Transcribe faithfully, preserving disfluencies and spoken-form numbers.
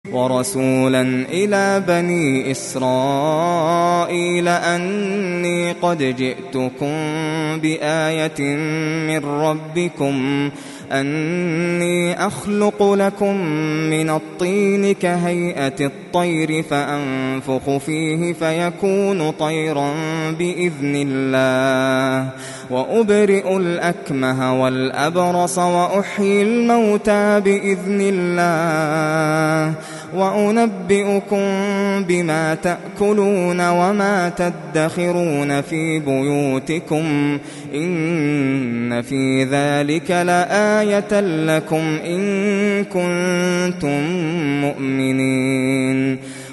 وَرَسُولًا إِلَىٰ بَنِي إِسْرَائِيلَ أَنِّي قَدْ جِئْتُكُم بِآيَةٍ مِّن رَّبِّكُمْ أَنِّي أَخْلُقُ لَكُم مِّنَ الطِّينِ كَهَيْئَةِ الطَّيْرِ فَأَنفُخُ فِيهِ فَيَكُونُ طَيْرًا بِإِذْنِ اللَّهِ وَأُبْرِئُ الْأَكْمَهَ وَالْأَبْرَصَ وَأُحْيِي الْمَوْتَىٰ بِإِذْنِ اللَّهِ وَأُنَبِّئُكُم بِمَا تَأْكُلُونَ وَمَا تَدَّخِرُونَ فِي بُيُوتِكُمْ ۚ إِنَّ فِي ذَٰلِكَ لَآيَةً لَّكُمْ إِن كُنتُم مُّؤْمِنِينَ